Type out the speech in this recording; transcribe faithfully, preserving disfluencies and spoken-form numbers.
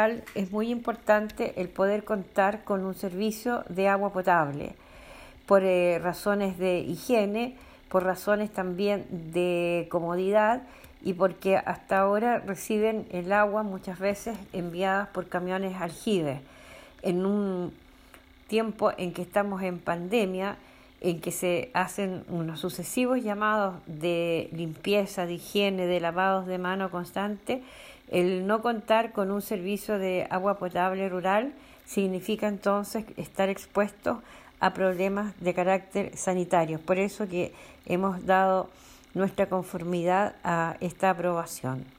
Es muy importante el poder contar con un servicio de agua potable por eh, razones de higiene, por razones también de comodidad y porque hasta ahora reciben el agua muchas veces enviadas por camiones aljibes. En un tiempo en que estamos en pandemia, en que se hacen unos sucesivos llamados de limpieza, de higiene, de lavados de mano constante, el no contar con un servicio de agua potable rural significa entonces estar expuestos a problemas de carácter sanitario. Por eso que hemos dado nuestra conformidad a esta aprobación.